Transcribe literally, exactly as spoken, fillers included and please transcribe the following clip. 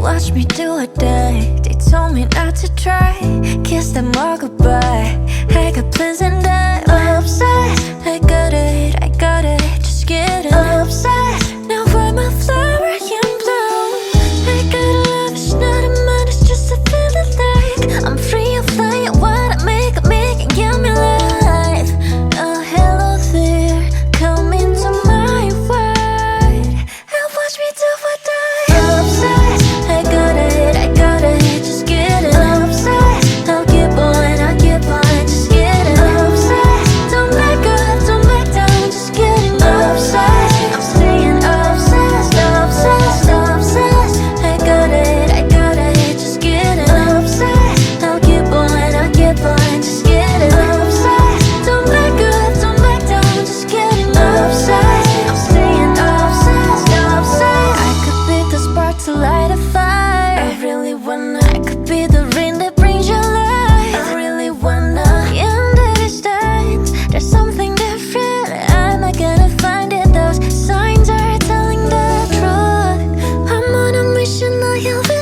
watch me do a day. They told me not to try. Kiss them all goodbye. I got plans and I'm obsessed. I got it, I got it, just get it. Obsessed. Now I'm a flower in bloom. I gotta love, it's not a man, it's just a feeling like I'm free of flying. What I make, I make and give me life. Oh, hello there, come into my world and watch me do what I obsessed. I got it, I got it, just get it. Obsessed. I'll keep on, I'll keep on, just get it. Obsessed. Don't back up, don't back down, just getting obsessed. I'm staying obsessed, obsessed, obsessed. I got it, I got it, just get it. Obsessed. I'll keep on, I'll keep on, just get it. Obsessed. Don't back up, don't back down, just getting obsessed. I'm staying obsessed, obsessed. I could be the spark to light a fire. I really wanna. I could be the rain that brings you light. I really wanna. The end of these times, there's something different. I'm not gonna find it. Those signs are telling the truth. I'm on a mission, I have it.